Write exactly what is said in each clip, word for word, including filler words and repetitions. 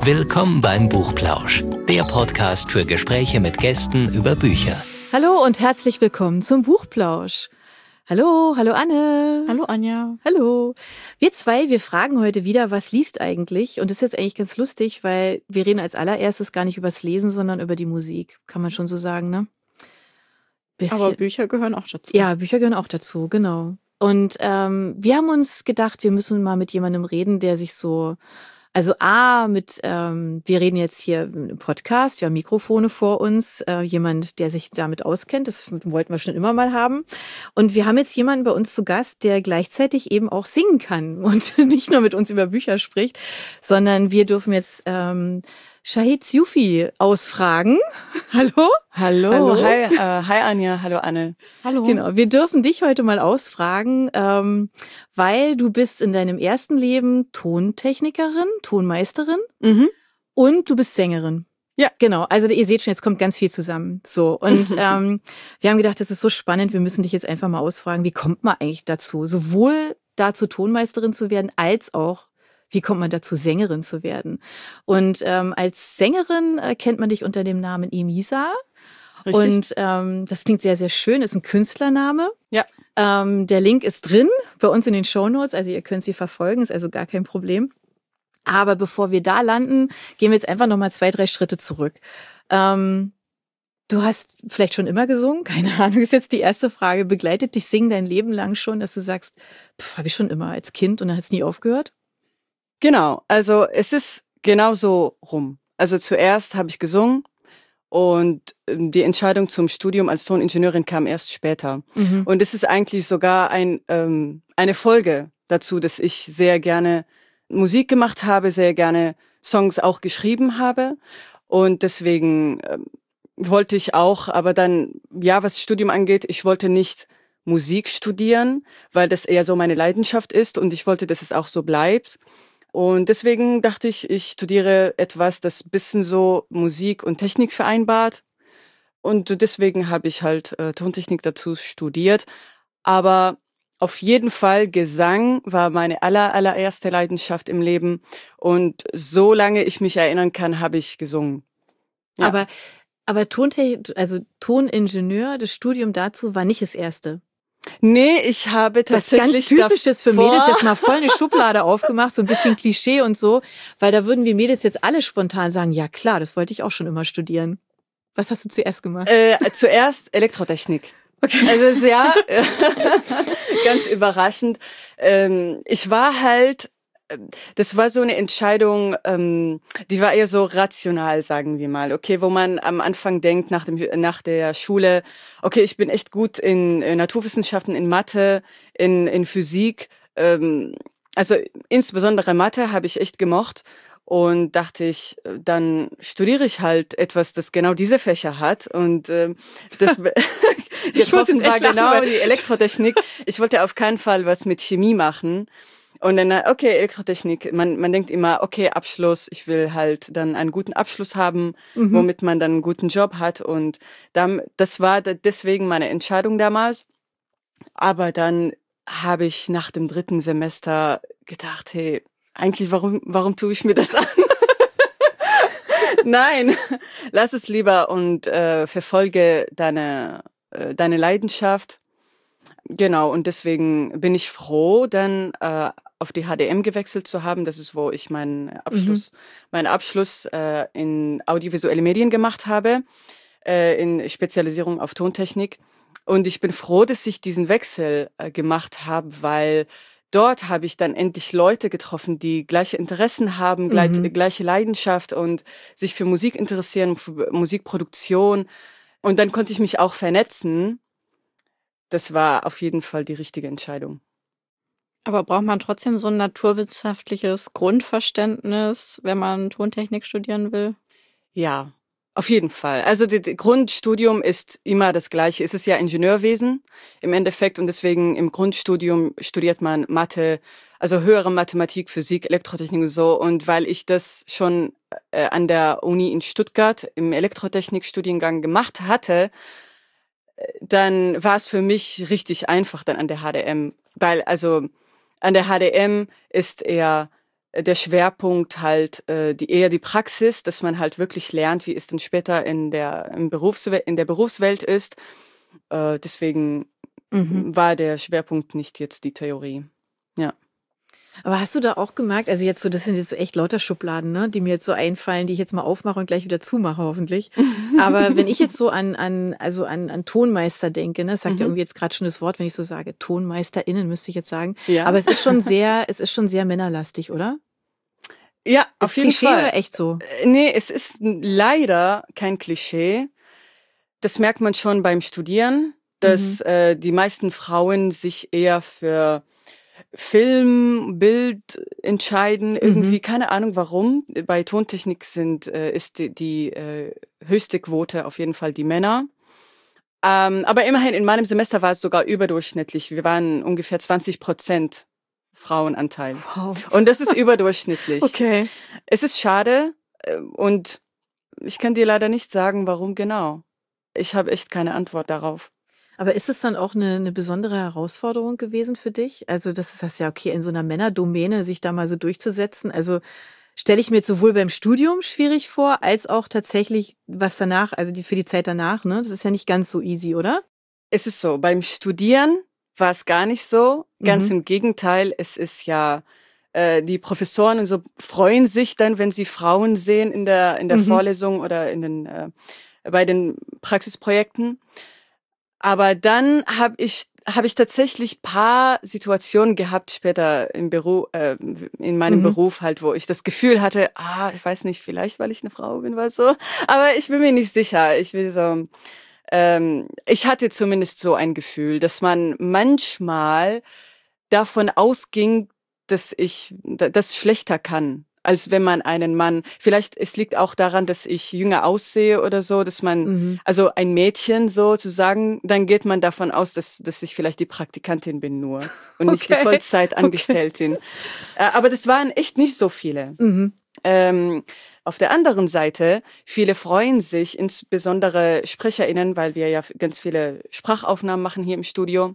Willkommen beim Buchplausch, der Podcast für Gespräche mit Gästen über Bücher. Hallo und herzlich willkommen zum Buchplausch. Hallo, hallo Anne. Hallo Anja. Hallo. Wir zwei, wir fragen heute wieder, was liest eigentlich? Und das ist jetzt eigentlich ganz lustig, weil wir reden als allererstes gar nicht übers Lesen, sondern über die Musik. Kann man schon so sagen, ne? Bisschen. Aber Bücher gehören auch dazu. Ja, Bücher gehören auch dazu, genau. Und ähm, wir haben uns gedacht, wir müssen mal mit jemandem reden, der sich so, also A, mit, ähm, wir reden jetzt hier im Podcast, wir haben Mikrofone vor uns, äh, jemand, der sich damit auskennt, das wollten wir schon immer mal haben. Und wir haben jetzt jemanden bei uns zu Gast, der gleichzeitig eben auch singen kann und nicht nur mit uns über Bücher spricht, sondern wir dürfen jetzt ähm, Shahid Sioufi ausfragen. Hallo? Hallo, hallo. Hi, äh, hi Anja, hallo Anne. Hallo. Genau, wir dürfen dich heute mal ausfragen, ähm, weil du bist in deinem ersten Leben Tontechnikerin, Tonmeisterin mhm. und du bist Sängerin. Ja. Genau, also ihr seht schon, jetzt kommt ganz viel zusammen. So, und ähm, wir haben gedacht, das ist so spannend, wir müssen dich jetzt einfach mal ausfragen, wie kommt man eigentlich dazu, sowohl dazu Tonmeisterin zu werden, als auch wie kommt man dazu, Sängerin zu werden? Und ähm, als Sängerin äh, kennt man dich unter dem Namen Emisa. Richtig. Und ähm, das klingt sehr, sehr schön, ist ein Künstlername. Ja. Ähm, der Link ist drin bei uns in den Shownotes, also ihr könnt sie verfolgen, ist also gar kein Problem. Aber bevor wir da landen, gehen wir jetzt einfach nochmal zwei, drei Schritte zurück. Ähm, du hast vielleicht schon immer gesungen, keine Ahnung, ist jetzt die erste Frage. Begleitet dich Singen dein Leben lang schon, dass du sagst, habe ich schon immer als Kind und dann hat es nie aufgehört? Genau, also es ist genau so rum. Also zuerst habe ich gesungen und die Entscheidung zum Studium als Toningenieurin kam erst später. Mhm. Und es ist eigentlich sogar ein, ähm, eine Folge dazu, dass ich sehr gerne Musik gemacht habe, sehr gerne Songs auch geschrieben habe. Und deswegen ähm, wollte ich auch, aber dann, ja, was das Studium angeht, ich wollte nicht Musik studieren, weil das eher so meine Leidenschaft ist und ich wollte, dass es auch so bleibt. Und deswegen dachte ich, ich studiere etwas, das ein bisschen so Musik und Technik vereinbart. Und deswegen habe ich halt äh, Tontechnik dazu studiert. Aber auf jeden Fall Gesang war meine aller, allererste Leidenschaft im Leben. Und solange ich mich erinnern kann, habe ich gesungen. Ja. Aber, aber Tontechnik, also Toningenieur, das Studium dazu war nicht das erste. Nee, ich habe tatsächlich... Das ganz Typisches für Mädels, jetzt mal voll eine Schublade aufgemacht, so ein bisschen Klischee und so, weil da würden wir Mädels jetzt alle spontan sagen, ja klar, das wollte ich auch schon immer studieren. Was hast du zuerst gemacht? Äh, zuerst Elektrotechnik. Okay. Also ja, ganz überraschend. Ähm, ich war halt... Das war so eine Entscheidung, ähm, die war eher so rational, sagen wir mal. Okay, wo man am Anfang denkt, nach dem nach der Schule, okay, ich bin echt gut in, in Naturwissenschaften, in Mathe, in in Physik. Ähm, also insbesondere Mathe habe ich echt gemocht und dachte ich, dann studiere ich halt etwas, das genau diese Fächer hat und ähm, das getroffen war genau die Elektrotechnik. Ich wollte auf keinen Fall was mit Chemie machen. Und dann, okay, Elektrotechnik, man man denkt immer, okay, Abschluss, ich will halt dann einen guten Abschluss haben, mhm. womit man dann einen guten Job hat. Und dann, das war deswegen meine Entscheidung damals. Aber dann habe ich nach dem dritten Semester gedacht, hey, eigentlich, warum warum tue ich mir das an? Nein, lass es lieber und äh, verfolge deine äh, deine Leidenschaft. Genau, und deswegen bin ich froh, dann äh, auf die H D M gewechselt zu haben. Das ist, wo ich meinen Abschluss, mhm. meinen Abschluss äh, in audiovisuelle Medien gemacht habe, äh, in Spezialisierung auf Tontechnik. Und ich bin froh, dass ich diesen Wechsel äh, gemacht habe, weil dort habe ich dann endlich Leute getroffen, die gleiche Interessen haben, gleich, mhm. gleiche Leidenschaft und sich für Musik interessieren, für Musikproduktion. Und dann konnte ich mich auch vernetzen. Das war auf jeden Fall die richtige Entscheidung. Aber braucht man trotzdem so ein naturwissenschaftliches Grundverständnis, wenn man Tontechnik studieren will? Ja, auf jeden Fall. Also das Grundstudium ist immer das Gleiche. Es ist ja Ingenieurwesen im Endeffekt und deswegen im Grundstudium studiert man Mathe, also höhere Mathematik, Physik, Elektrotechnik und so. Und weil ich das schon äh, an der Uni in Stuttgart im Elektrotechnikstudiengang gemacht hatte, dann war es für mich richtig einfach dann an der H D M. Weil also an der H D M ist eher der Schwerpunkt halt äh, die eher die Praxis, dass man halt wirklich lernt, wie es dann später in der im Berufswe- in der Berufswelt ist. Äh, deswegen mhm. war der Schwerpunkt nicht jetzt die Theorie. Ja. Aber hast du da auch gemerkt, also jetzt so, das sind jetzt so echt lauter Schubladen, ne, die mir jetzt so einfallen, die ich jetzt mal aufmache und gleich wieder zumache, hoffentlich. Aber wenn ich jetzt so an, an, also an, an Tonmeister denke, ne, das sagt mhm. ja irgendwie jetzt gerade schon das Wort, wenn ich so sage, TonmeisterInnen müsste ich jetzt sagen. Ja. Aber es ist schon sehr, es ist schon sehr männerlastig, oder? Ja, ist auf jeden Klischee Fall. Oder echt so? Nee, es ist leider kein Klischee. Das merkt man schon beim Studieren, dass mhm. äh, die meisten Frauen sich eher für Film, Bild entscheiden, irgendwie, mhm. keine Ahnung warum. Bei Tontechnik sind, äh, ist die, die äh, höchste Quote auf jeden Fall die Männer. Ähm, aber immerhin, in meinem Semester war es sogar überdurchschnittlich. Wir waren ungefähr zwanzig Prozent Frauenanteil. Wow. Und das ist überdurchschnittlich. Okay. Es ist schade äh, und ich kann dir leider nicht sagen, warum genau. Ich habe echt keine Antwort darauf. Aber ist es dann auch eine, eine besondere Herausforderung gewesen für dich? Also das ist das ja okay, in so einer Männerdomäne sich da mal so durchzusetzen. Also stelle ich mir jetzt sowohl beim Studium schwierig vor, als auch tatsächlich was danach, also die für die Zeit danach, ne? Das ist ja nicht ganz so easy, oder? Es ist so, beim Studieren war es gar nicht so. Ganz Mhm. im Gegenteil, es ist ja, äh, die Professoren und so freuen sich dann, wenn sie Frauen sehen in der, in der Mhm. Vorlesung oder in den, äh, bei den Praxisprojekten. Aber dann habe ich habe ich tatsächlich paar Situationen gehabt später im Büro, äh, in meinem Mhm. Beruf halt, wo ich das Gefühl hatte, ah, ich weiß nicht, vielleicht weil ich eine Frau bin, war so, aber ich bin mir nicht sicher. Ich will so, ähm, ich hatte zumindest so ein Gefühl, dass man manchmal davon ausging, dass ich das schlechter kann, als wenn man einen Mann, vielleicht, es liegt auch daran, dass ich jünger aussehe oder so, dass man, Mhm. also ein Mädchen sozusagen, dann geht man davon aus, dass, dass ich vielleicht die Praktikantin bin nur und nicht Okay. die Vollzeitangestellten. Okay. Äh, aber das waren echt nicht so viele. Mhm. Ähm, auf der anderen Seite, viele freuen sich, insbesondere SprecherInnen, weil wir ja ganz viele Sprachaufnahmen machen hier im Studio.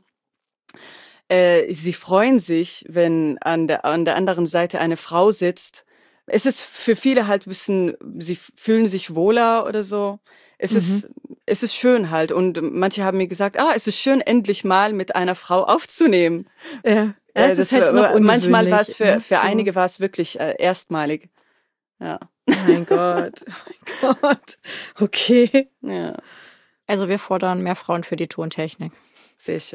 Äh, sie freuen sich, wenn an der, an der anderen Seite eine Frau sitzt. Es ist für viele halt ein bisschen, sie fühlen sich wohler oder so. Es Mhm. ist, es ist schön halt. Und manche haben mir gesagt, ah, es ist schön, endlich mal mit einer Frau aufzunehmen. Ja, Äh, es ist halt noch ungewöhnlich. manchmal war es für, ne? für So. einige war es wirklich äh, erstmalig. Ja. Mein Gott, oh mein Gott. Okay. Ja, Also wir fordern mehr Frauen für die Tontechnik. sehr schön.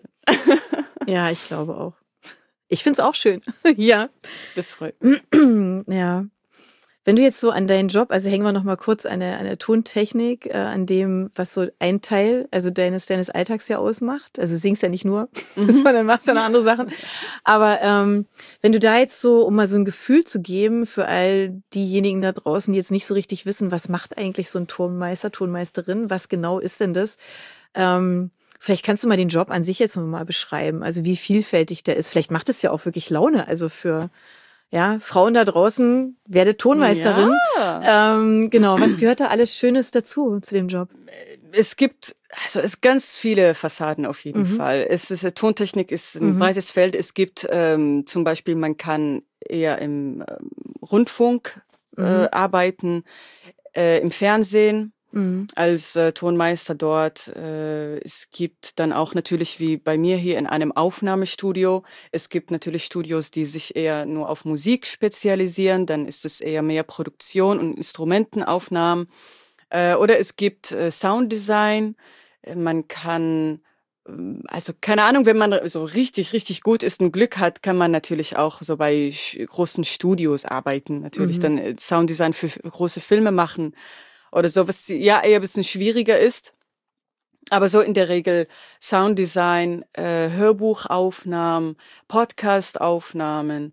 Ja, ich glaube auch. Ich find's auch schön. Ja. Das freut mich. Ja. Wenn du jetzt so an deinen Job, also hängen wir noch mal kurz an der, an der Tontechnik, äh, an dem, was so ein Teil, also deines, deines Alltags ja ausmacht. Also du singst ja nicht nur, Mhm. sondern machst ja noch andere Sachen. Aber ähm, wenn du da jetzt so, um mal so ein Gefühl zu geben für all diejenigen da draußen, die jetzt nicht so richtig wissen, was macht eigentlich so ein Tonmeister, Tonmeisterin, was genau ist denn das? Ähm, Vielleicht kannst du mal den Job an sich jetzt mal beschreiben, also wie vielfältig der ist. Vielleicht macht es ja auch wirklich Laune, also für ja Frauen da draußen, werde Tonmeisterin. Ja. Ähm, genau, was gehört da alles Schönes dazu, zu dem Job? Es gibt, also es ganz viele Fassaden auf jeden Mhm. Fall. Es ist, Tontechnik ist ein Mhm. breites Feld. Es gibt ähm, zum Beispiel, man kann eher im ähm, Rundfunk äh, Mhm. arbeiten, äh, im Fernsehen. Mhm. Als äh, Tonmeister dort. Äh, es gibt dann auch natürlich wie bei mir hier in einem Aufnahmestudio. Es gibt natürlich Studios, die sich eher nur auf Musik spezialisieren. Dann ist es eher mehr Produktion und Instrumentenaufnahmen. Äh, oder es gibt äh, Sounddesign. Äh, Man kann, ähm, also keine Ahnung, wenn man so richtig, richtig gut ist und Glück hat, kann man natürlich auch so bei sch- großen Studios arbeiten. Natürlich Mhm. dann äh, Sounddesign für f- große Filme machen. Oder so, was ja eher ein bisschen schwieriger ist. Aber so in der Regel Sounddesign, äh, Hörbuchaufnahmen, Podcastaufnahmen,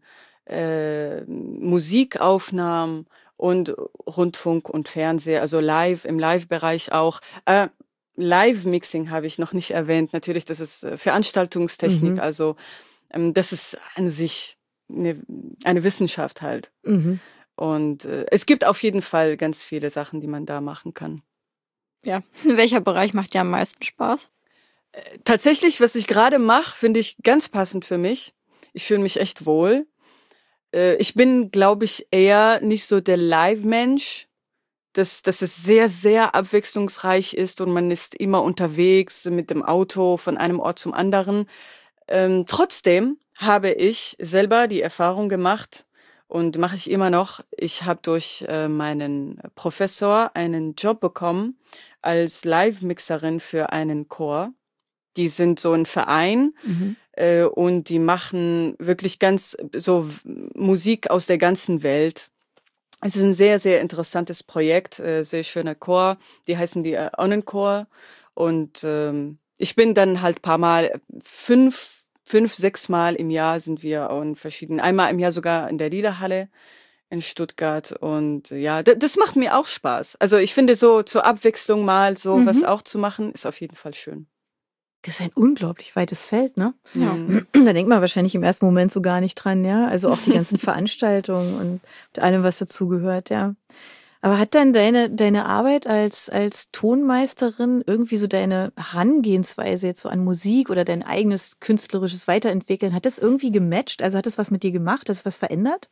äh, Musikaufnahmen und Rundfunk und Fernseher, also live, im Live-Bereich auch. Äh, Live-Mixing habe ich noch nicht erwähnt. Natürlich, das ist äh, Veranstaltungstechnik, Mhm. also ähm, das ist an sich eine, eine Wissenschaft halt. Mhm. Und äh, es gibt auf jeden Fall ganz viele Sachen, die man da machen kann. Ja. Welcher Bereich macht dir am meisten Spaß? Tatsächlich, was ich gerade mache, finde ich ganz passend für mich. Ich fühle mich echt wohl. äh, ich bin, glaube ich, eher nicht so der Live-Mensch, dass, dass es sehr, sehr abwechslungsreich ist und man ist immer unterwegs mit dem Auto von einem Ort zum anderen. Ähm, trotzdem habe ich selber die Erfahrung gemacht und mache ich immer noch, ich habe durch äh, meinen Professor einen Job bekommen als Live-Mixerin für einen Chor. Die sind so ein Verein Mhm. äh, und die machen wirklich ganz so Musik aus der ganzen Welt. Es ist ein sehr, sehr interessantes Projekt, äh, sehr schöner Chor. Die heißen die äh, Onnenchor. Und ähm, ich bin dann halt paar Mal, fünf, fünf, sechs Mal im Jahr sind wir in verschiedenen, einmal im Jahr sogar in der Liederhalle in Stuttgart. Und äh, ja, d- das macht mir auch Spaß. Also ich finde so zur Abwechslung mal so Mhm. was auch zu machen, ist auf jeden Fall schön. Das ist ein unglaublich weites Feld, ne? Ja. Mhm. Da denkt man wahrscheinlich im ersten Moment so gar nicht dran, ja. Also auch die ganzen Veranstaltungen und mit allem, was dazugehört, ja. Aber hat dann deine, deine Arbeit als, als Tonmeisterin irgendwie so deine Herangehensweise jetzt so an Musik oder dein eigenes künstlerisches Weiterentwickeln, hat das irgendwie gematcht? Also hat das was mit dir gemacht? Hat das was verändert?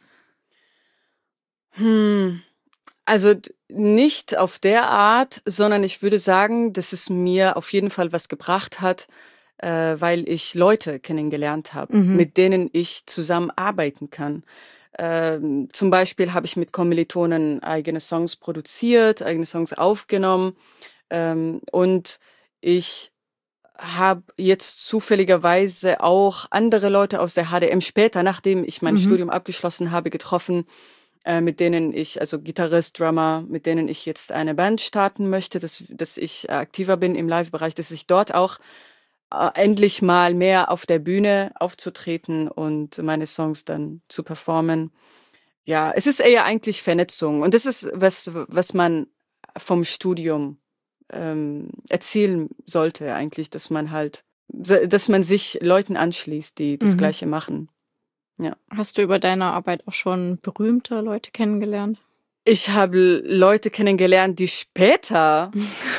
Hm. Also d- nicht auf der Art, sondern ich würde sagen, dass es mir auf jeden Fall was gebracht hat, äh, weil ich Leute kennengelernt habe, Mhm. mit denen ich zusammenarbeiten kann. Ähm, zum Beispiel habe ich mit Kommilitonen eigene Songs produziert, eigene Songs aufgenommen ähm, und ich habe jetzt zufälligerweise auch andere Leute aus der H D M später, nachdem ich mein Mhm. Studium abgeschlossen habe, getroffen, äh, mit denen ich, also Gitarrist, Drummer, mit denen ich jetzt eine Band starten möchte, dass, dass ich äh, aktiver bin im Live-Bereich, dass ich dort auch äh, endlich mal mehr auf der Bühne aufzutreten und meine Songs dann zu performen. Ja, es ist eher eigentlich Vernetzung und das ist was, was man vom Studium ähm, erzielen sollte eigentlich, dass man halt, dass man sich Leuten anschließt, die das Mhm. Gleiche machen. Ja. Hast du über deine Arbeit auch schon berühmte Leute kennengelernt? Ich habe Leute kennengelernt, die später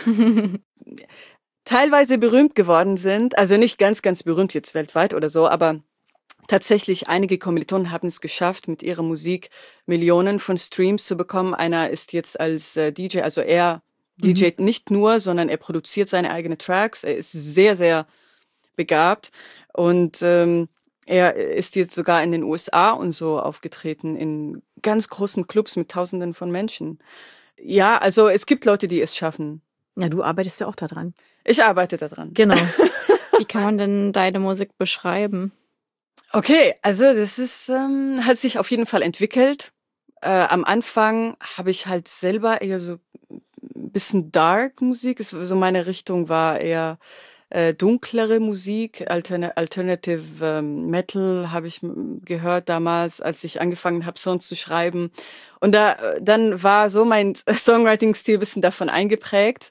teilweise berühmt geworden sind. Also nicht ganz, ganz berühmt jetzt weltweit oder so, aber tatsächlich einige Kommilitonen haben es geschafft, mit ihrer Musik Millionen von Streams zu bekommen. Einer ist jetzt als äh, D J, also er Mhm. D Jt nicht nur, sondern er produziert seine eigenen Tracks. Er ist sehr, sehr begabt und ähm, er ist jetzt sogar in den U S A und so aufgetreten, in ganz großen Clubs mit Tausenden von Menschen. Ja, also es gibt Leute, die es schaffen. Ja, du arbeitest ja auch daran. Ich arbeite daran. Genau. Wie kann man denn deine Musik beschreiben? Okay, also das ist, ähm, hat sich auf jeden Fall entwickelt. Äh, am Anfang habe ich halt selber eher so ein bisschen Dark Musik, es, so meine Richtung war eher äh, dunklere Musik, Altern Alternative ähm, Metal habe ich m- gehört damals, als ich angefangen habe, Songs zu schreiben. Und da äh, dann war so mein Songwriting-Stil ein bisschen davon eingeprägt.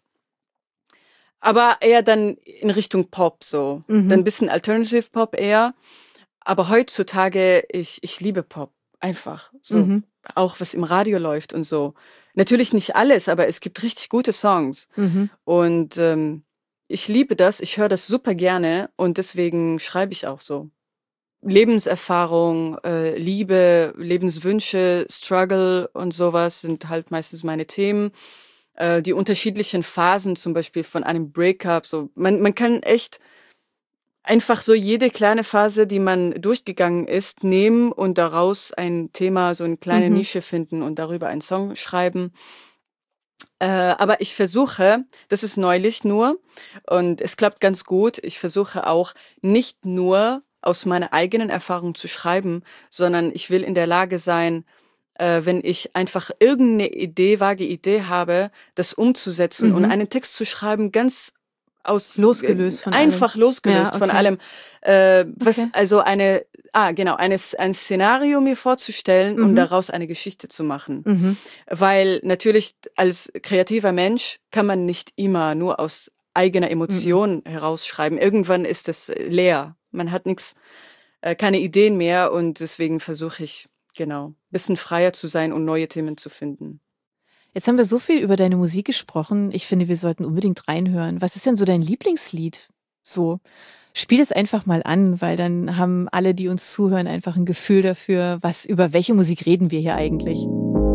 Aber eher dann in Richtung Pop so. Mhm. Dann ein bisschen Alternative Pop eher. Aber heutzutage, ich, ich liebe Pop. Einfach. So. Mhm. Auch was im Radio läuft und so. Natürlich nicht alles, aber es gibt richtig gute Songs. Mhm. Und ähm, ich liebe das, ich höre das super gerne und deswegen schreibe ich auch so. Lebenserfahrung, äh, Liebe, Lebenswünsche, Struggle und sowas sind halt meistens meine Themen. Äh, die unterschiedlichen Phasen zum Beispiel von einem Breakup, so man, man kann echt einfach so jede kleine Phase, die man durchgegangen ist, nehmen und daraus ein Thema, so eine kleine Mhm. Nische finden und darüber einen Song schreiben. Äh, aber ich versuche, das ist neulich nur und es klappt ganz gut, ich versuche auch nicht nur aus meiner eigenen Erfahrung zu schreiben, sondern ich will in der Lage sein, äh, wenn ich einfach irgendeine Idee, vage Idee habe, das umzusetzen Mhm. und einen Text zu schreiben, ganz aus Losgelöst von einfach allem. losgelöst Ja, von okay. allem, äh, was Okay. also eine ah genau eines ein Szenario mir vorzustellen und Mhm. daraus eine Geschichte zu machen, Mhm. weil natürlich als kreativer Mensch kann man nicht immer nur aus eigener Mhm. Emotion herausschreiben. Irgendwann ist es leer, man hat nichts, äh, keine Ideen mehr und deswegen versuche ich genau bisschen freier zu sein und neue Themen zu finden. Jetzt haben wir so viel über deine Musik gesprochen. Ich finde, wir sollten unbedingt reinhören. Was ist denn so dein Lieblingslied? So, spiel es einfach mal an, weil dann haben alle, die uns zuhören, einfach ein Gefühl dafür, was über welche Musik reden wir hier eigentlich.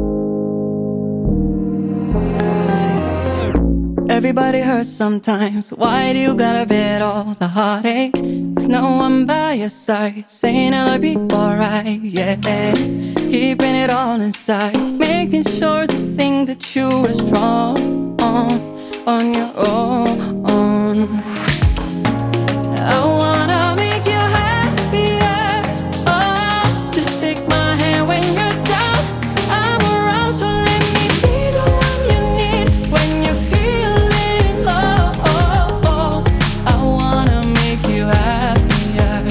Everybody hurts sometimes. Why do you gotta bear all the heartache? There's no one by your side saying it'll be alright, yeah. Keeping it all inside, making sure the thing that you are strong on, on your own. I wanna make you happier. Oh, just take my hand when you're down. I'm around, so let me be the one you need when you're feeling lost. I wanna make you happier.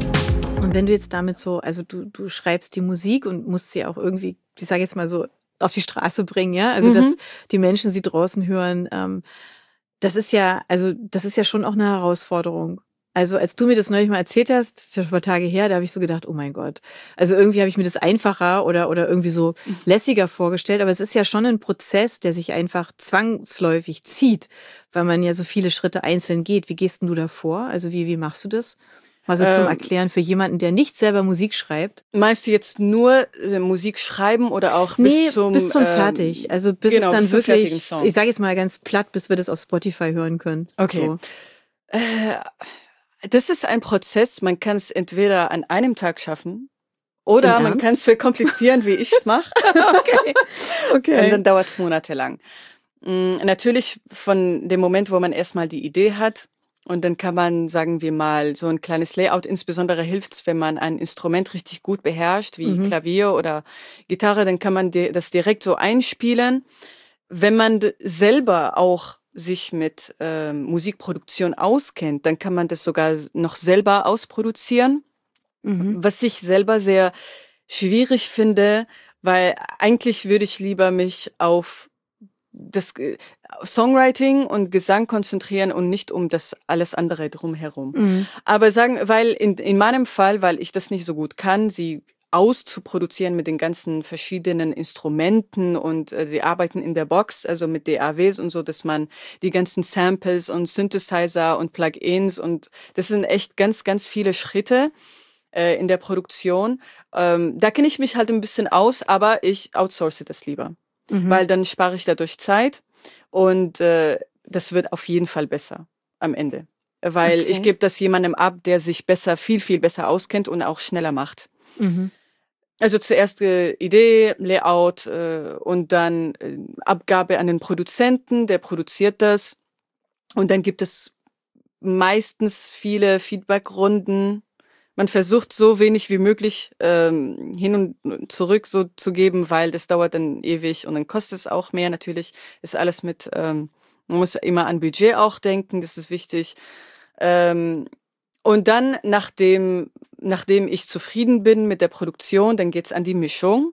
Und wenn du jetzt damit so, also du, du schreibst die Musik und musst sie auch irgendwie, ich sage jetzt mal so, auf die Straße bringen, ja, also mhm. dass die Menschen sie draußen hören, ähm, das ist ja, also das ist ja schon auch eine Herausforderung. Also als du mir das neulich mal erzählt hast, das ist ja schon ein paar Tage her, da habe ich so gedacht, oh mein Gott. Also irgendwie habe ich mir das einfacher oder oder irgendwie so lässiger vorgestellt. Aber es ist ja schon ein Prozess, der sich einfach zwangsläufig zieht, weil man ja so viele Schritte einzeln geht. Wie gehst denn du da vor? Also wie wie machst du das? Also zum ähm, Erklären für jemanden, der nicht selber Musik schreibt. Meinst du jetzt nur äh, Musik schreiben oder auch nee, bis zum bis zum ähm, fertig? Also bis genau, es dann bis wirklich, ich sage jetzt mal ganz platt, bis wir das auf Spotify hören können. Okay. So. Äh, Das ist ein Prozess, man kann es entweder an einem Tag schaffen oder man kann es verkomplizieren, wie ich es mache. Okay. Okay. Und dann dauert es monatelang. Mhm, natürlich von dem Moment, wo man erstmal die Idee hat und dann kann man, sagen wir mal, so ein kleines Layout, insbesondere hilft es, wenn man ein Instrument richtig gut beherrscht, wie mhm. Klavier oder Gitarre, dann kann man das direkt so einspielen. Wenn man selber auch sich mit äh, Musikproduktion auskennt, dann kann man das sogar noch selber ausproduzieren, mhm. was ich selber sehr schwierig finde, weil eigentlich würde ich lieber mich auf das äh, Songwriting und Gesang konzentrieren und nicht um das alles andere drumherum. Mhm. Aber sagen, weil in, in meinem Fall, weil ich das nicht so gut kann, sie auszuproduzieren mit den ganzen verschiedenen Instrumenten und äh, die arbeiten in der Box, also mit D A Ws und so, dass man die ganzen Samples und Synthesizer und Plugins und das sind echt ganz, ganz viele Schritte äh, in der Produktion. Ähm, da kenne ich mich halt ein bisschen aus, aber ich outsource das lieber, mhm. weil dann spare ich dadurch Zeit und äh, das wird auf jeden Fall besser am Ende, weil okay. ich gebe das jemandem ab, der sich besser, viel, viel besser auskennt und auch schneller macht. Mhm. Also zuerst äh, Idee, Layout äh, und dann äh, Abgabe an den Produzenten, der produziert das. Und dann gibt es meistens viele Feedbackrunden. Man versucht so wenig wie möglich ähm, hin und zurück so zu geben, weil das dauert dann ewig und dann kostet es auch mehr natürlich. Ist alles mit, ähm, man muss immer an Budget auch denken, das ist wichtig. Ähm, und dann, nachdem Nachdem ich zufrieden bin mit der Produktion, dann geht's an die Mischung.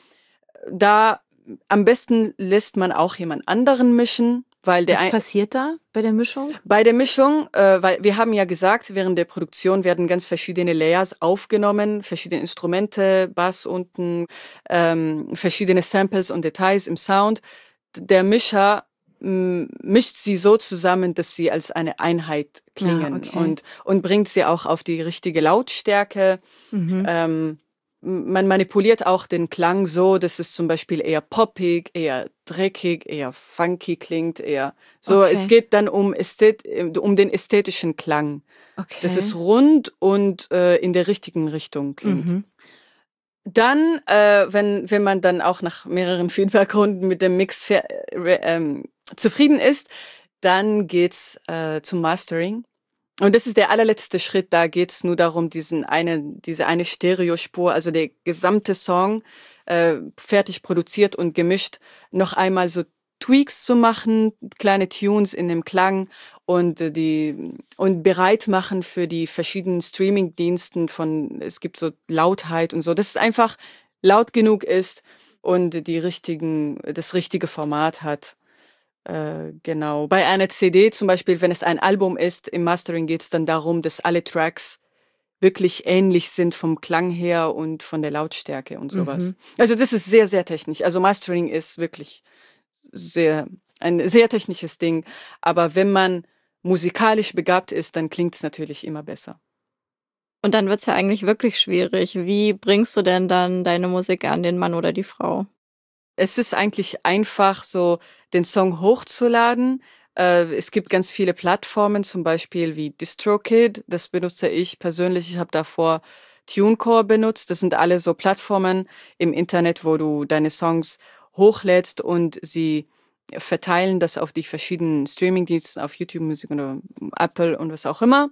Da am besten lässt man auch jemand anderen mischen, weil der. Was passiert da bei der Mischung? Bei der Mischung, äh, weil wir haben ja gesagt, während der Produktion werden ganz verschiedene Layers aufgenommen, verschiedene Instrumente, Bass unten, ähm, verschiedene Samples und Details im Sound. Der Mischer mischt sie so zusammen, dass sie als eine Einheit klingen ja, okay. und und bringt sie auch auf die richtige Lautstärke. Mhm. Ähm, man manipuliert auch den Klang so, dass es zum Beispiel eher poppig, eher dreckig, eher funky klingt, eher so. Okay. Es geht dann um Ästhet um den ästhetischen Klang, okay. dass es rund und äh, in der richtigen Richtung klingt. Mhm. Dann, äh, wenn wenn man dann auch nach mehreren Feedbackrunden mit dem Mix für, äh, ähm, zufrieden ist, dann geht's äh, zum Mastering. Und das ist der allerletzte Schritt. Da geht's nur darum, diesen eine, diese eine Stereospur, also der gesamte Song äh, fertig produziert und gemischt, noch einmal so Tweaks zu machen, kleine Tunes in dem Klang und äh, die und bereit machen für die verschiedenen Streaming-Diensten von. Es gibt so Lautheit und so, dass es einfach laut genug ist und die richtigen, das richtige Format hat. Äh, genau. Bei einer C D zum Beispiel, wenn es ein Album ist, im Mastering geht es dann darum, dass alle Tracks wirklich ähnlich sind vom Klang her und von der Lautstärke und sowas. Mhm. Also das ist sehr, sehr technisch. Also Mastering ist wirklich sehr ein sehr technisches Ding. Aber wenn man musikalisch begabt ist, dann klingt es natürlich immer besser. Und dann wird's ja eigentlich wirklich schwierig. Wie bringst du denn dann deine Musik an den Mann oder die Frau? Es ist eigentlich einfach, so den Song hochzuladen. Äh, es gibt ganz viele Plattformen, zum Beispiel wie DistroKid. Das benutze ich persönlich. Ich habe davor TuneCore benutzt. Das sind alle so Plattformen im Internet, wo du deine Songs hochlädst und sie verteilen das auf die verschiedenen Streamingdienste, auf YouTube Music oder Apple und was auch immer.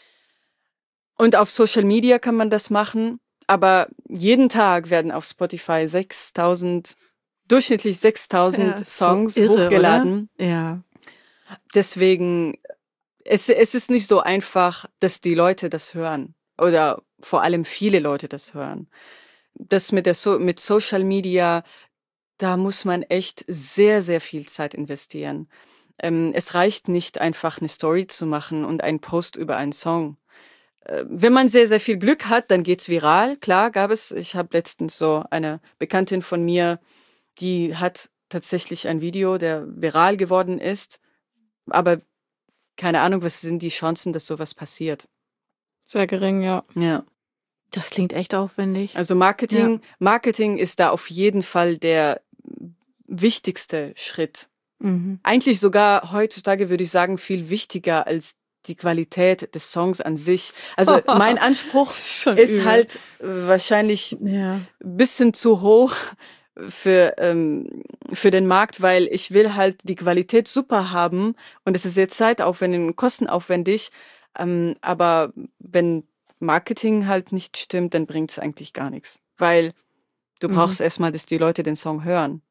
Und auf Social Media kann man das machen. Aber jeden Tag werden auf Spotify sechstausend durchschnittlich sechstausend ja, Songs so irre, hochgeladen. Oder? Ja. Deswegen, es, es ist nicht so einfach, dass die Leute das hören. Oder vor allem viele Leute das hören. Das mit der so- mit Social Media, da muss man echt sehr, sehr viel Zeit investieren. Ähm, es reicht nicht einfach eine Story zu machen und einen Post über einen Song. Äh, wenn man sehr, sehr viel Glück hat, dann geht's viral. Klar, gab es. Ich habe letztens so eine Bekanntin von mir, die hat tatsächlich ein Video, der viral geworden ist. Aber keine Ahnung, was sind die Chancen, dass sowas passiert? Sehr gering, ja. Ja. Das klingt echt aufwendig. Also Marketing, ja. Marketing ist da auf jeden Fall der wichtigste Schritt. Mhm. Eigentlich sogar heutzutage würde ich sagen, viel wichtiger als die Qualität des Songs an sich. Also mein Anspruch ist, ist halt wahrscheinlich ja. ein bisschen zu hoch für ähm, für den Markt, weil ich will halt die Qualität super haben und es ist sehr zeitaufwendig und kostenaufwendig, ähm, aber wenn Marketing halt nicht stimmt, dann bringt es eigentlich gar nichts, weil du brauchst mhm. erstmal, dass die Leute den Song hören.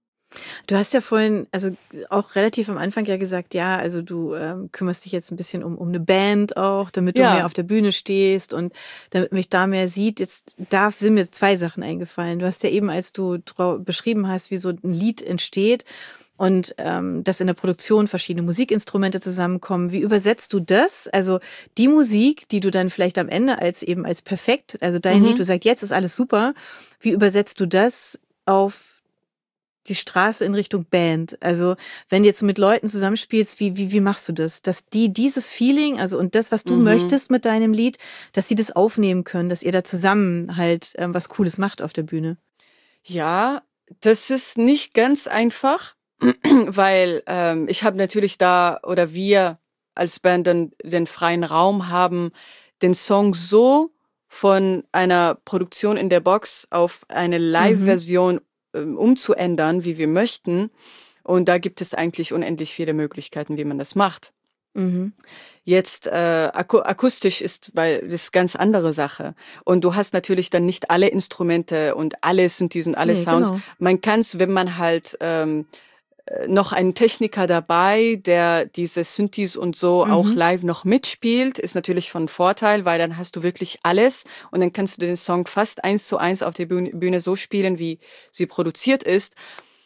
Du hast ja vorhin, also auch relativ am Anfang ja gesagt, ja, also du ähm, kümmerst dich jetzt ein bisschen um, um eine Band auch, damit du ja. mehr auf der Bühne stehst und damit mich da mehr sieht. Jetzt, da sind mir zwei Sachen eingefallen. Du hast ja eben, als du trau- beschrieben hast, wie so ein Lied entsteht und ähm, dass in der Produktion verschiedene Musikinstrumente zusammenkommen. Wie übersetzt du das? Also die Musik, die du dann vielleicht am Ende als eben als perfekt, also dein Mhm. Lied, du sagst, jetzt ist alles super. Wie übersetzt du das auf die Straße in Richtung Band? Also wenn du jetzt mit Leuten zusammenspielst, wie, wie, wie machst du das? Dass die dieses Feeling, also und das, was du Mhm. möchtest mit deinem Lied, dass sie das aufnehmen können, dass ihr da zusammen halt ähm, was Cooles macht auf der Bühne. Ja, das ist nicht ganz einfach, weil ähm, ich habe natürlich da, oder wir als Band dann den freien Raum haben, den Song so von einer Produktion in der Box auf eine Live-Version ähm, umzuändern, wie wir möchten. Und da gibt es eigentlich unendlich viele Möglichkeiten, wie man das macht. Mhm. Jetzt äh, aku- akustisch ist, weil das ist ganz andere Sache. Und du hast natürlich dann nicht alle Instrumente und alle Synthes und alle Nee, Sounds. genau. Man kann es, wenn man halt ähm, äh, noch einen Techniker dabei, der diese Synthes und so Mhm. auch live noch mitspielt, ist natürlich von Vorteil, weil dann hast du wirklich alles und dann kannst du den Song fast eins zu eins auf der Bühne, Bühne so spielen, wie sie produziert ist.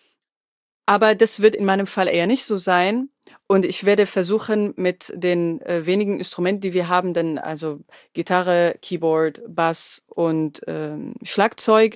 Aber das wird in meinem Fall eher nicht so sein. Und ich werde versuchen, mit den äh, wenigen Instrumenten, die wir haben, dann also Gitarre, Keyboard, Bass und ähm, Schlagzeug,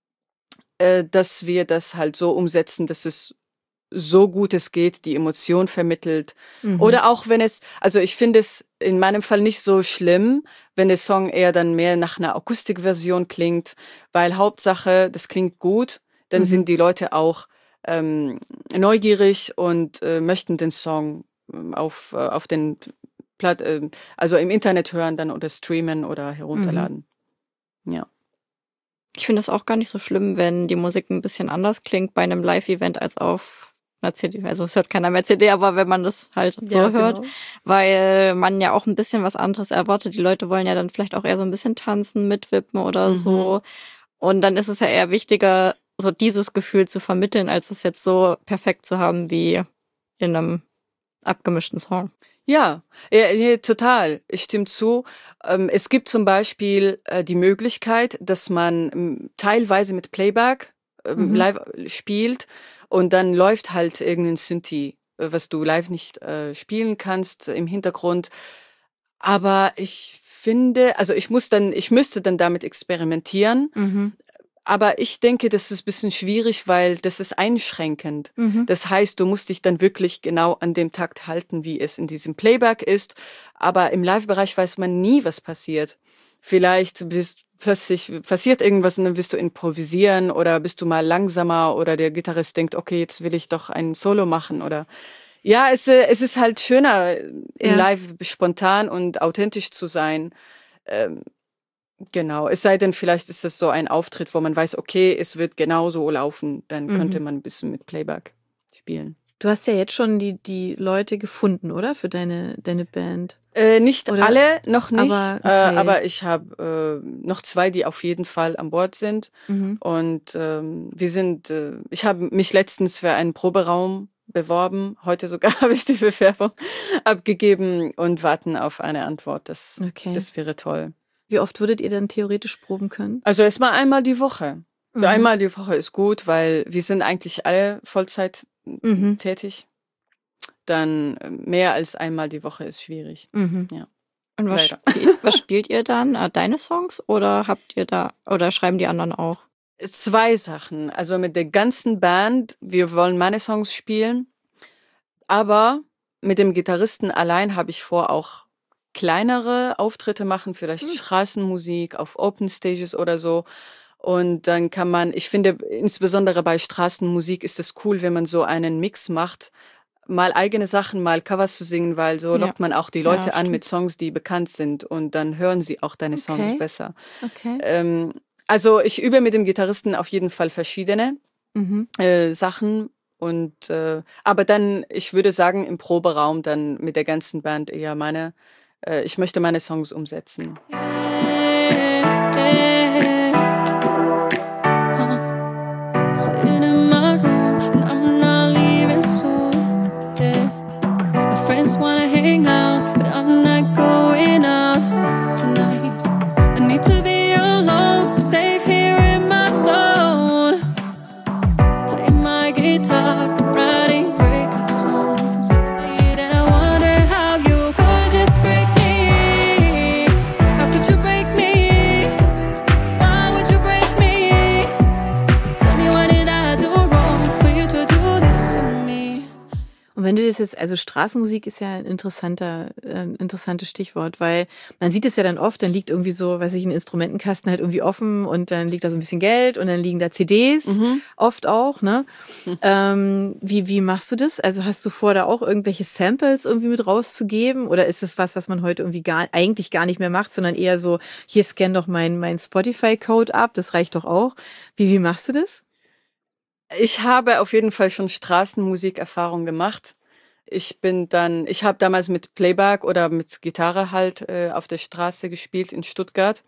äh, dass wir das halt so umsetzen, dass es so gut es geht, die Emotion vermittelt. Mhm. Oder auch wenn es, also ich finde es in meinem Fall nicht so schlimm, wenn der Song eher dann mehr nach einer Akustikversion klingt, weil Hauptsache, das klingt gut, dann Mhm. sind die Leute auch ähm, neugierig und äh, möchten den Song ähm, auf, äh, auf den Platt, äh, also im Internet hören dann oder streamen oder herunterladen. Mhm. Ja. Ich finde es auch gar nicht so schlimm, wenn die Musik ein bisschen anders klingt bei einem Live-Event als auf einer C D. Also es hört keiner mehr C D, aber wenn man das halt so Ja, hört, genau. weil man ja auch ein bisschen was anderes erwartet. Die Leute wollen ja dann vielleicht auch eher so ein bisschen tanzen, mitwippen oder Mhm. so. Und dann ist es ja eher wichtiger, so dieses Gefühl zu vermitteln, als es jetzt so perfekt zu haben wie in einem abgemischten Song. Ja, ja, ja, total. Ich stimme zu. Ähm, es gibt zum Beispiel äh, die Möglichkeit, dass man ähm, teilweise mit Playback ähm, Mhm. live spielt und dann läuft halt irgendein Synthi, äh, was du live nicht äh, spielen kannst äh, im Hintergrund. Aber ich finde, also ich muss dann, ich müsste dann damit experimentieren. Mhm. Aber ich denke, das ist ein bisschen schwierig, weil das ist einschränkend. Mhm. Das heißt, du musst dich dann wirklich genau an dem Takt halten, wie es in diesem Playback ist. Aber im Live-Bereich weiß man nie, was passiert. Vielleicht bist plötzlich passiert irgendwas und dann wirst du improvisieren oder bist du mal langsamer oder der Gitarrist denkt, okay, jetzt will ich doch ein Solo machen oder ja, es, es ist halt schöner, im ja. Live spontan und authentisch zu sein. Ähm, Genau, es sei denn, vielleicht ist das so ein Auftritt, wo man weiß, okay, es wird genau so laufen, dann mhm. könnte man ein bisschen mit Playback spielen. Du hast ja jetzt schon die, die Leute gefunden, oder? Für deine, deine Band? Äh, nicht oder? Alle, noch nicht, aber, äh, aber ich habe äh, noch zwei, die auf jeden Fall an Bord sind. Mhm. Und ähm, wir sind, äh, ich habe mich letztens für einen Proberaum beworben. Heute sogar habe ich die Bewerbung abgegeben und warten auf eine Antwort. Das, okay. das wäre toll. Wie oft würdet ihr dann theoretisch proben können? Also erstmal einmal die Woche. Mhm. So einmal die Woche ist gut, weil wir sind eigentlich alle Vollzeit mhm. tätig. Dann mehr als einmal die Woche ist schwierig. Mhm. Ja. Und was, spiel, was spielt ihr dann? Deine Songs oder habt ihr da oder schreiben die anderen auch? Zwei Sachen. Also mit der ganzen Band, wir wollen meine Songs spielen, aber mit dem Gitarristen allein habe ich vor, auch kleinere Auftritte machen, vielleicht mhm. Straßenmusik auf Open Stages oder so. Und dann kann man, ich finde, insbesondere bei Straßenmusik ist es cool, wenn man so einen Mix macht, mal eigene Sachen, mal Covers zu singen, weil so ja. lockt man auch die Leute ja, an mit Songs, die bekannt sind und dann hören sie auch deine Songs okay. besser. Okay. Ähm, also ich übe mit dem Gitarristen auf jeden Fall verschiedene mhm. äh, Sachen. Und äh, aber dann, ich würde sagen, im Proberaum dann mit der ganzen Band eher meine ich möchte meine Songs umsetzen. Wenn du das jetzt, also Straßenmusik ist ja ein interessanter, ein interessantes Stichwort, weil man sieht es ja dann oft, dann liegt irgendwie so, weiß ich, ein Instrumentenkasten halt irgendwie offen und dann liegt da so ein bisschen Geld und dann liegen da C Ds, mhm. oft auch, ne? Mhm. Ähm, wie, wie machst du das? Also hast du vor, da auch irgendwelche Samples irgendwie mit rauszugeben oder ist das was, was man heute irgendwie gar, eigentlich gar nicht mehr macht, sondern eher so, hier scan doch mein, mein Spotify-Code ab, das reicht doch auch. Wie, wie machst du das? Ich habe auf jeden Fall schon Straßenmusikerfahrung gemacht. Ich bin dann, ich habe damals mit Playback oder mit Gitarre halt äh, auf der Straße gespielt in Stuttgart.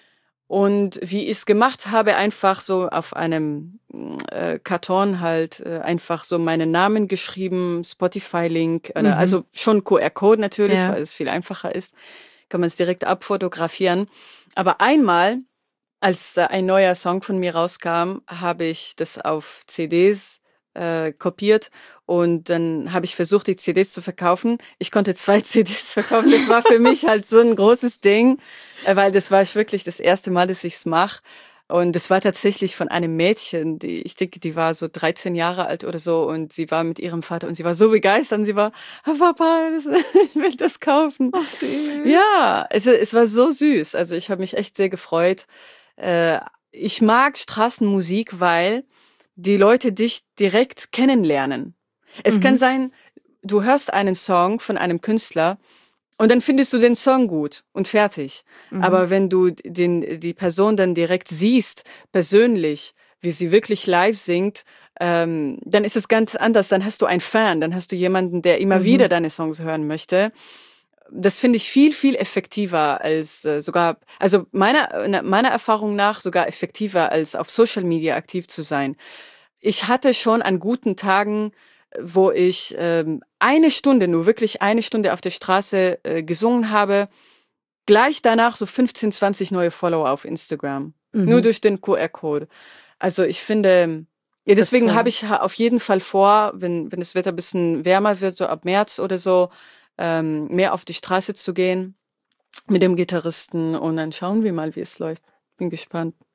Und wie ich es gemacht habe, einfach so auf einem äh, Karton halt äh, einfach so meinen Namen geschrieben, Spotify-Link, mhm. also schon Q R-Code natürlich, ja. weil es viel einfacher ist, kann man es direkt abfotografieren. Aber einmal, als äh, ein neuer Song von mir rauskam, habe ich das auf C Ds äh, kopiert und dann habe ich versucht, die C Ds zu verkaufen. Ich konnte zwei C Ds verkaufen. Das war für mich halt so ein großes Ding, äh, weil das war wirklich das erste Mal, dass ich's mache. Und das war tatsächlich von einem Mädchen, die, ich denke, die war so dreizehn Jahre alt oder so und sie war mit ihrem Vater und sie war so begeistert und sie war, oh, Papa, das, ich will das kaufen. Oh, süß. Ja, es, es war so süß. Also ich habe mich echt sehr gefreut. Äh, ich mag Straßenmusik, weil die Leute dich direkt kennenlernen. Es mhm. kann sein, du hörst einen Song von einem Künstler und dann findest du den Song gut und fertig. Mhm. Aber wenn du den, die Person dann direkt siehst, persönlich, wie sie wirklich live singt, ähm, dann ist es ganz anders. Dann hast du einen Fan, dann hast du jemanden, der immer mhm. wieder deine Songs hören möchte. Das finde ich viel, viel effektiver als äh, sogar, also meiner, meiner Erfahrung nach sogar effektiver als auf Social Media aktiv zu sein. Ich hatte schon an guten Tagen, wo ich ähm, eine Stunde, nur wirklich eine Stunde auf der Straße äh, gesungen habe, gleich danach so fünfzehn, zwanzig neue Follower auf Instagram. Mhm. Nur durch den Q R-Code. Also ich finde, ja, deswegen habe ich auf jeden Fall vor, wenn, wenn das Wetter ein bisschen wärmer wird, so ab März oder so, ähm, mehr auf die Straße zu gehen mit dem Gitarristen und dann schauen wir mal, wie es läuft. Bin gespannt.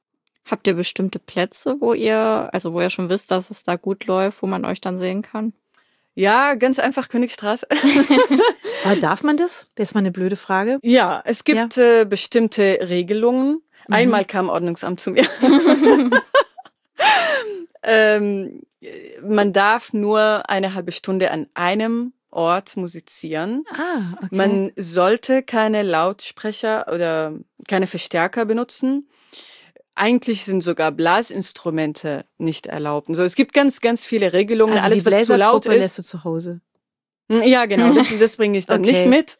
Habt ihr bestimmte Plätze, wo ihr, also wo ihr schon wisst, dass es da gut läuft, wo man euch dann sehen kann? Ja, ganz einfach Königstraße. Aber darf man das? Das ist mal eine blöde Frage. Ja, es gibt ja. äh, bestimmte Regelungen. Mhm. Einmal kam Ordnungsamt zu mir. ähm, man darf nur eine halbe Stunde an einem Ort musizieren. Ah, okay. Man sollte keine Lautsprecher oder keine Verstärker benutzen. Eigentlich sind sogar Blasinstrumente nicht erlaubt. So, es gibt ganz, ganz viele Regelungen. Also alles, die was zu laut ist, lässt du zu Hause. Ja, genau. Das, das bringe ich dann Okay. nicht mit.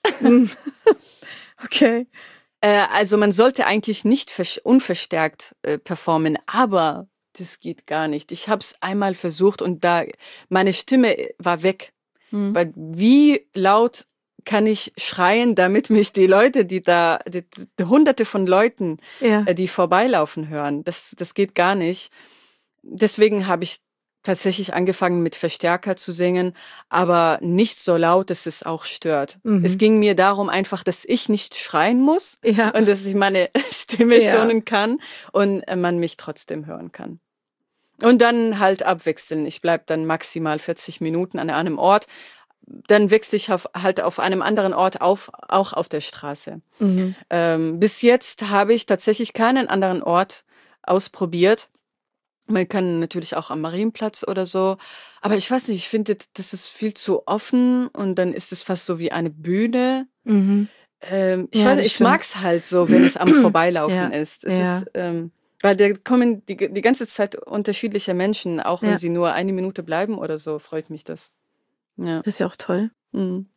Okay. Äh, also man sollte eigentlich nicht vers- unverstärkt äh, performen, aber das geht gar nicht. Ich habe es einmal versucht und da meine Stimme war weg. Hm. Weil wie laut kann ich schreien, damit mich die Leute, die da, die, die Hunderte von Leuten, Ja. äh, die vorbeilaufen hören, das, das geht gar nicht. Deswegen habe ich tatsächlich angefangen mit Verstärker zu singen, aber nicht so laut, dass es auch stört. Mhm. Es ging mir darum einfach, dass ich nicht schreien muss Ja. und dass ich meine Stimme Ja. schonen kann und äh, man mich trotzdem hören kann. Und dann halt abwechseln. Ich bleib dann maximal vierzig Minuten an einem Ort. Dann wechsle ich auf, halt auf einem anderen Ort auf, auch auf der Straße. Mhm. Ähm, bis jetzt habe ich tatsächlich keinen anderen Ort ausprobiert. Man kann natürlich auch am Marienplatz oder so. Aber ich weiß nicht, ich finde, das ist viel zu offen und dann ist es fast so wie eine Bühne. Mhm. Ähm, ich Ja, weiß, das ich stimmt. mag's halt so, wenn es am Vorbeilaufen Ja. ist. Es Ja. ist, ähm, weil da kommen die, die ganze Zeit unterschiedliche Menschen, auch wenn Ja. sie nur eine Minute bleiben oder so, freut mich das. Ja. Das ist ja auch toll. Mhm.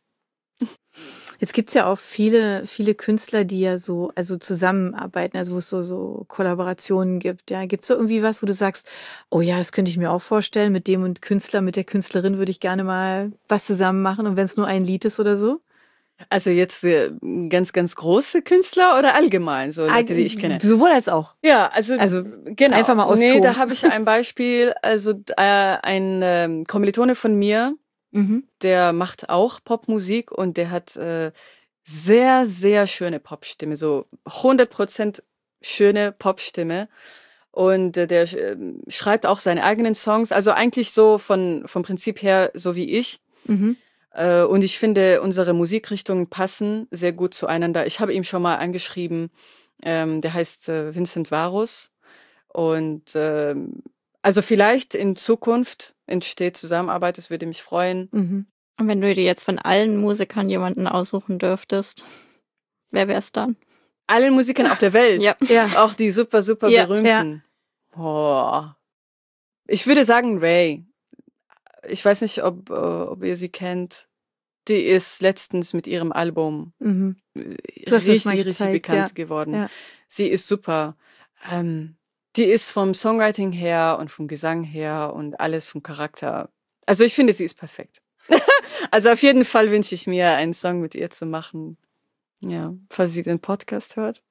Jetzt gibt's ja auch viele, viele Künstler, die ja so, also zusammenarbeiten, also wo es so, so Kollaborationen gibt. Ja, gibt's da irgendwie was, wo du sagst, oh ja, das könnte ich mir auch vorstellen, mit dem und Künstler, mit der Künstlerin würde ich gerne mal was zusammen machen und wenn es nur ein Lied ist oder so? Also jetzt äh, ganz, ganz große Künstler oder allgemein, so Leute, die ich kenne? Sowohl als auch. Ja, also, Also, genau. einfach mal austoben. Nee, da habe ich ein Beispiel. Also äh, ein ähm, Kommilitone von mir, Mhm. der macht auch Popmusik und der hat äh, sehr, sehr schöne Popstimme, so hundert Prozent schöne Popstimme. Und äh, der äh, schreibt auch seine eigenen Songs, also eigentlich so von vom Prinzip her so wie ich. Mhm. Äh, und ich finde, unsere Musikrichtungen passen sehr gut zueinander. Ich habe ihm schon mal angeschrieben, ähm, der heißt äh, Vincent Varus. Und ähm, also vielleicht in Zukunft entsteht Zusammenarbeit, das würde mich freuen. Mhm. Und wenn du dir jetzt von allen Musikern jemanden aussuchen dürftest, wer wär's dann? Allen Musikern auf der Welt, Ja. Ja. auch die super, super Ja, berühmten. Boah. Ich würde sagen Ray. Ich weiß nicht, ob, äh, ob ihr sie kennt. Die ist letztens mit ihrem Album Mhm. äh, Du hast richtig, das mal richtig gezeigt, bekannt ja. geworden. Ja. Sie ist super. Ähm, die ist vom Songwriting her und vom Gesang her und alles vom Charakter. Also ich finde, sie ist perfekt. Also auf jeden Fall wünsche ich mir, einen Song mit ihr zu machen. Ja, falls sie den Podcast hört.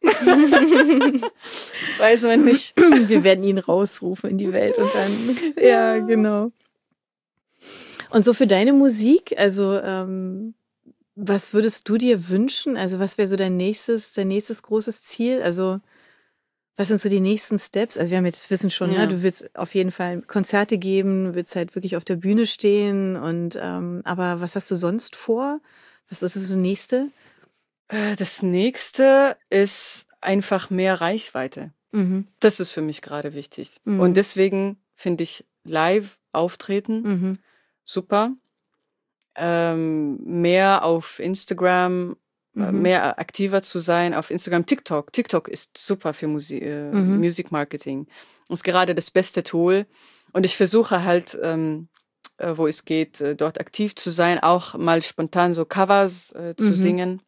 Weiß man nicht. Wir werden ihn rausrufen in die Welt und dann. Ja, genau. Und so für deine Musik, also ähm, was würdest du dir wünschen? Also was wäre so dein nächstes, dein nächstes großes Ziel? Also was sind so die nächsten Steps? Also wir haben jetzt wissen schon, ja, Ja. du willst auf jeden Fall Konzerte geben, du willst halt wirklich auf der Bühne stehen und ähm, aber was hast du sonst vor? Was ist das nächste? Äh, Das nächste ist einfach mehr Reichweite. Mhm. Das ist für mich gerade wichtig. Mhm. Und deswegen finde ich live auftreten Mhm. super. Ähm, mehr auf Instagram, äh, Mhm. mehr aktiver zu sein auf Instagram. TikTok. TikTok ist super für Musi äh, Mhm. Music Marketing. Ist gerade das beste Tool. Und ich versuche halt, ähm, äh, wo es geht, äh, dort aktiv zu sein, auch mal spontan so Covers äh, zu Mhm. singen.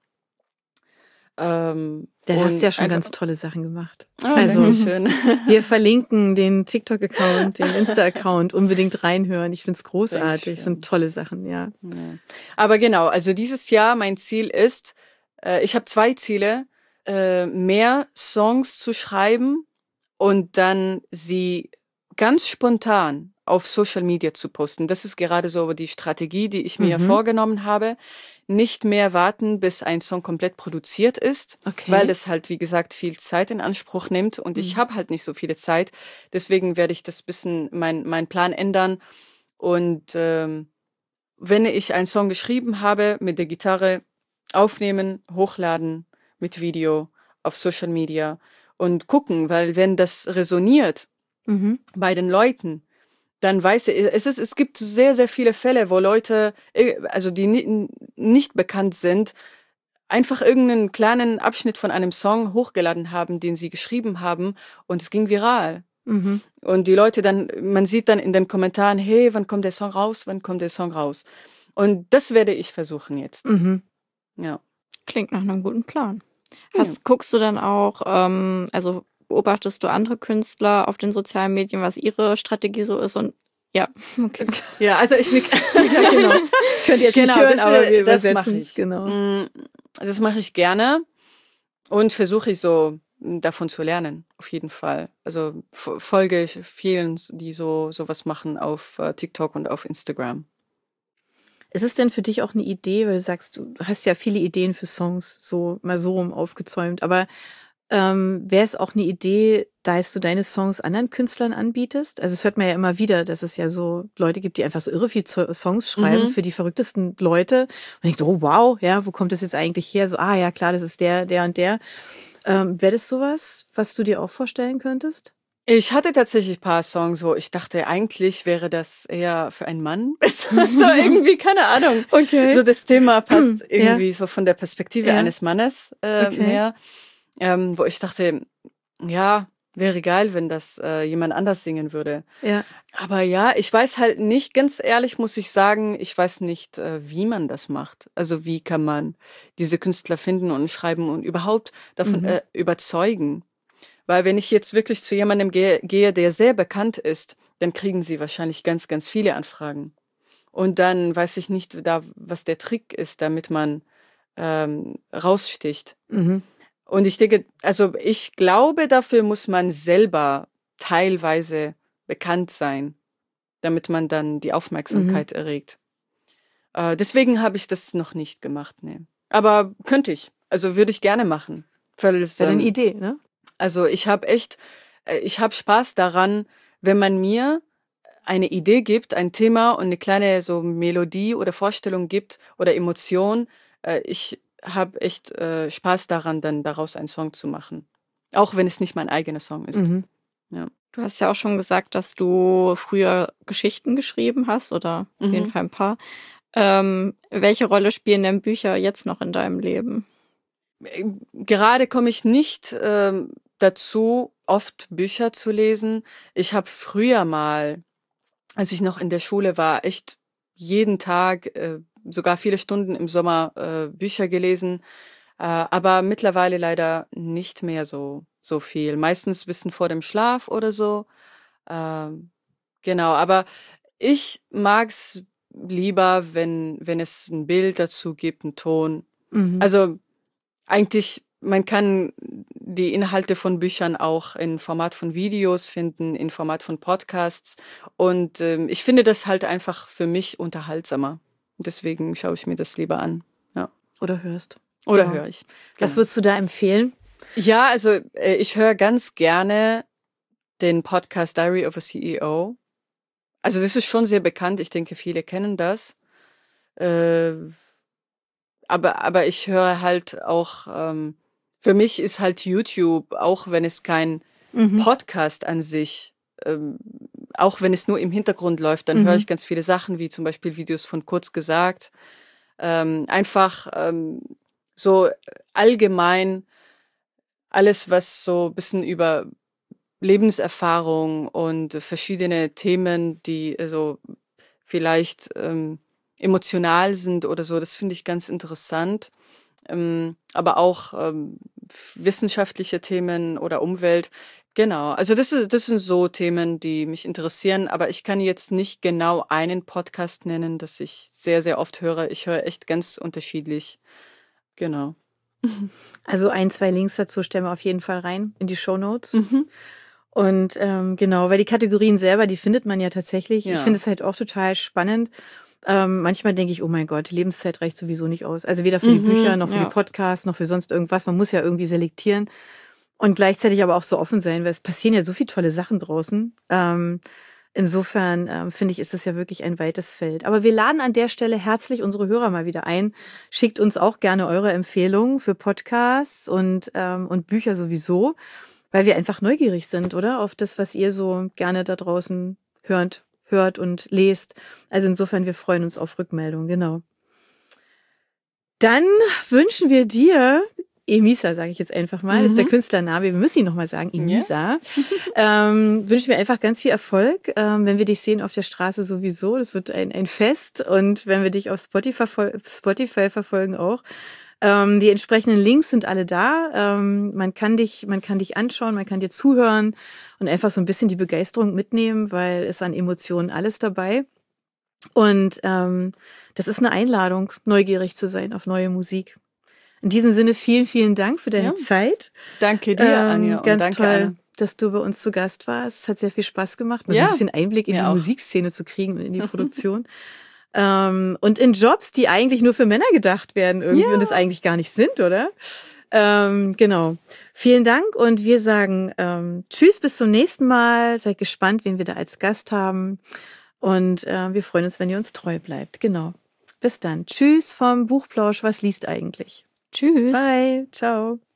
Ähm, Da hast und du ja schon einfach- ganz tolle Sachen gemacht. Oh, Also Dankeschön. wir verlinken den TikTok-Account, den Insta-Account, unbedingt reinhören. Ich find's großartig. Dankeschön. Sind tolle Sachen, ja. Ja. Aber genau, also dieses Jahr mein Ziel ist, äh, ich habe zwei Ziele, äh, mehr Songs zu schreiben und dann sie ganz spontan auf Social Media zu posten. Das ist gerade so die Strategie, die ich mir Mhm. vorgenommen habe. Nicht mehr warten, bis ein Song komplett produziert ist, Okay. weil das halt, wie gesagt, viel Zeit in Anspruch nimmt und ich habe halt nicht so viele Zeit. Deswegen werde ich das bisschen, mein, mein Plan ändern und ähm, wenn ich einen Song geschrieben habe, mit der Gitarre aufnehmen, hochladen, mit Video auf Social Media und gucken, weil wenn das resoniert Mhm. bei den Leuten, dann weiß ich, es ist, es gibt sehr, sehr viele Fälle, wo Leute, äh, also die ni- nicht bekannt sind, einfach irgendeinen kleinen Abschnitt von einem Song hochgeladen haben, den sie geschrieben haben und es ging viral. Mhm. Und die Leute dann, man sieht dann in den Kommentaren, hey, wann kommt der Song raus, wann kommt der Song raus? Und das werde ich versuchen jetzt. Mhm. Ja. Klingt nach einem guten Plan. Hast, guckst du dann auch, ähm, also beobachtest du andere Künstler auf den sozialen Medien, was ihre Strategie so ist und ja, okay. Ja, also ich nick. Ja, genau. Das könnt ihr jetzt Genau, nicht hören, das, aber äh, wir das übersetzen mache es. ich. Genau. Mm, Das mache ich gerne und versuche ich so mm, davon zu lernen, auf jeden Fall. Also f- folge ich vielen, die so sowas machen auf äh, TikTok und auf Instagram. Ist es denn für dich auch eine Idee, weil du sagst, du hast ja viele Ideen für Songs, so mal so rum aufgezäumt, aber ähm, wäre es auch eine Idee, dass du deine Songs anderen Künstlern anbietest? Also es hört man ja immer wieder, dass es ja so Leute gibt, die einfach so irre viel Zo- Songs schreiben Mhm. für die verrücktesten Leute und denkt, oh wow, ja, wo kommt das jetzt eigentlich her? So, ah ja, klar, das ist der, der und der. Ähm, wäre das sowas, was du dir auch vorstellen könntest? Ich hatte tatsächlich ein paar Songs, wo ich dachte, eigentlich wäre das eher für einen Mann. so irgendwie, keine Ahnung. Okay. So das Thema passt Ja. irgendwie so von der Perspektive Ja. eines Mannes äh, Okay. her. Ähm, wo ich dachte, ja, wäre geil, wenn das äh, jemand anders singen würde. Ja. Aber ja, ich weiß halt nicht, ganz ehrlich muss ich sagen, ich weiß nicht, äh, wie man das macht. Also wie kann man diese Künstler finden und schreiben und überhaupt davon Mhm. äh, überzeugen. Weil wenn ich jetzt wirklich zu jemandem gehe, gehe, der sehr bekannt ist, dann kriegen sie wahrscheinlich ganz, ganz viele Anfragen. Und dann weiß ich nicht, da, was der Trick ist, damit man ähm, raussticht. Mhm. Und ich denke, also ich glaube, dafür muss man selber teilweise bekannt sein, damit man dann die Aufmerksamkeit erregt. Äh, deswegen habe ich das noch nicht gemacht, ne. Aber könnte ich. Also würde ich gerne machen. Weil es, Wäre eine ähm, Idee, ne? also ich habe echt, äh, ich habe Spaß daran, wenn man mir eine Idee gibt, ein Thema und eine kleine so Melodie oder Vorstellung gibt oder Emotion. Äh, ich habe echt äh, Spaß daran, dann daraus einen Song zu machen. Auch wenn es nicht mein eigener Song ist. Mhm. Ja. Du hast ja auch schon gesagt, dass du früher Geschichten geschrieben hast oder auf Mhm. jeden Fall ein paar. Ähm, welche Rolle spielen denn Bücher jetzt noch in deinem Leben? Gerade komme ich nicht ähm, dazu, oft Bücher zu lesen. Ich habe früher mal, als ich noch in der Schule war, echt jeden Tag, äh, sogar viele Stunden im Sommer äh, Bücher gelesen. Äh, aber mittlerweile leider nicht mehr so, so viel. Meistens ein bisschen vor dem Schlaf oder so. Ähm, genau, aber ich mag's lieber, wenn, wenn es ein Bild dazu gibt, einen Ton. Mhm. Also eigentlich, man kann die Inhalte von Büchern auch in Format von Videos finden, in Format von Podcasts. Und ähm, ich finde das halt einfach für mich unterhaltsamer. Deswegen schaue ich mir das lieber an. Ja. Oder hörst. Oder Genau. höre ich. Was Genau. würdest du da empfehlen? Ja, also äh, ich höre ganz gerne den Podcast Diary of a C E O. Also das ist schon sehr bekannt. Ich denke, viele kennen das. Äh, aber, aber ich höre halt auch, ähm, für mich ist halt YouTube, auch wenn es kein Mhm. Podcast an sich, ähm, auch wenn es nur im Hintergrund läuft, dann Mhm. höre ich ganz viele Sachen, wie zum Beispiel Videos von Kurz gesagt. Ähm, einfach ähm, so allgemein alles, was so ein bisschen über Lebenserfahrung und verschiedene Themen, die also vielleicht ähm, emotional sind oder so, das finde ich ganz interessant. Ähm, aber auch ähm, f- wissenschaftliche Themen oder Umwelt. Genau, also das, ist, das sind so Themen, die mich interessieren, aber ich kann jetzt nicht genau einen Podcast nennen, das ich sehr, sehr oft höre. Ich höre echt ganz unterschiedlich. Genau. Also ein, zwei Links dazu stellen wir auf jeden Fall rein in die Shownotes. Mhm. Und ähm, genau, weil die Kategorien selber, die findet man ja tatsächlich. Ja. Ich finde es halt auch total spannend. Ähm, manchmal denke ich, oh mein Gott, die Lebenszeit reicht sowieso nicht aus. Also weder für die Mhm, Bücher, noch für ja. die Podcasts, noch für sonst irgendwas. Man muss ja irgendwie selektieren. Und gleichzeitig aber auch so offen sein, weil es passieren ja so viele tolle Sachen draußen. Ähm, insofern ähm, finde ich, ist das ja wirklich ein weites Feld. Aber wir laden an der Stelle herzlich unsere Hörer mal wieder ein. Schickt uns auch gerne eure Empfehlungen für Podcasts und, ähm, und Bücher sowieso, weil wir einfach neugierig sind, oder? Auf das, was ihr so gerne da draußen hört, hört und lest. Also insofern, wir freuen uns auf Rückmeldungen, genau. Dann wünschen wir dir, Emisa, sage ich jetzt einfach mal, das ist der Künstlername, wir müssen ihn nochmal sagen, Emisa. ähm, wünschen wir einfach ganz viel Erfolg, ähm, wenn wir dich sehen auf der Straße sowieso. Das wird ein, ein Fest und wenn wir dich auf Spotify, Spotify verfolgen auch. Ähm, die entsprechenden Links sind alle da. Ähm, man kann dich, man kann dich anschauen, man kann dir zuhören und einfach so ein bisschen die Begeisterung mitnehmen, weil es an Emotionen alles dabei. Und ähm, das ist eine Einladung, neugierig zu sein auf neue Musik. In diesem Sinne vielen, vielen Dank für deine Ja. Zeit. Danke dir, Ähm, Anja. Und ganz danke, toll, Anna. dass du bei uns zu Gast warst. Es hat sehr viel Spaß gemacht, mal so Ja, ein bisschen Einblick in mir die auch. Musikszene zu kriegen und in die Produktion. ähm, und in Jobs, die eigentlich nur für Männer gedacht werden irgendwie Ja. und das eigentlich gar nicht sind, oder? Ähm, genau. Vielen Dank und wir sagen ähm, tschüss, bis zum nächsten Mal. Seid gespannt, wen wir da als Gast haben. Und äh, wir freuen uns, wenn ihr uns treu bleibt. Genau. Bis dann. Tschüss vom Buchplausch. Was liest eigentlich? Tschüss. Bye. Ciao.